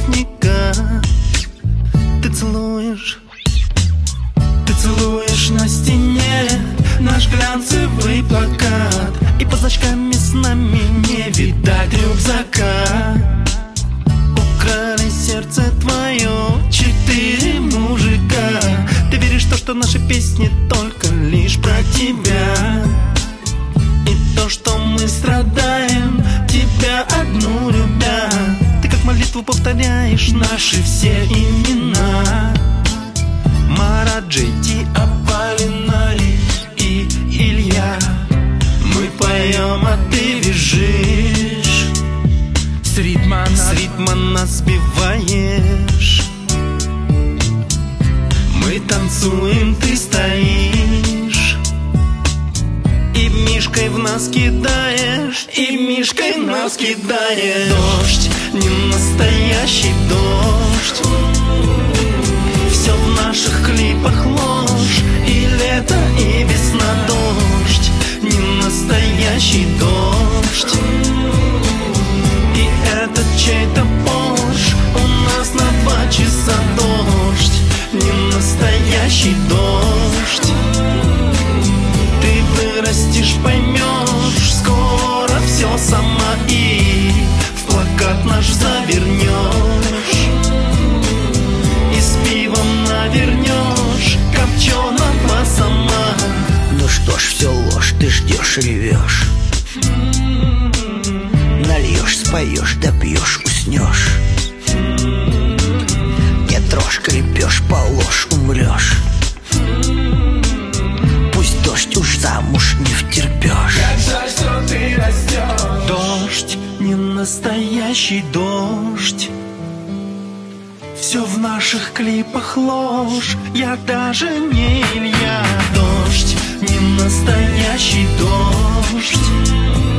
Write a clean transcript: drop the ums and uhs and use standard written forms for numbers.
любовника. Ты целуешь на стене наш глянцевый плакат, и под значками с нами не видать рюкзака. Украли сердце твое 4 мужика. Ты веришь в то, что наши песни только лишь про тебя, и то, что мы страдаем, тебя одну любя. Ты как молитву повторяешь наши все имена: Марат, Джейди, Аполлинарий и Илья. Мы поем, а ты вяжешь, с ритма нас сбиваешь. Мы танцуем, ты стоишь, и мишкой в нас кидаешь, и мишкой в нас кидаешь. Дождь, не настоящий дождь, все в наших клипах ложь, и лето, и весна. Дождь, не настоящий дождь, и этот чей-то Порш у нас на 2 часа. Дождь, не настоящий дождь, ты вырастешь, поймешь скоро все сама, и в плакат наш завернешь, и с пивом навернешь копченого сама. Ну что ж, все ложь, ты ждешь, ревешь, нальешь, споешь, допьешь, уснешь, не трожь, крепешь, положь, умрешь. Пусть дождь уж замуж не втерпешь. Как жаль, что ты растешь. Дождь, не настоящий дождь, все в наших клипах ложь, я даже не Илья. Дождь, не настоящий дождь,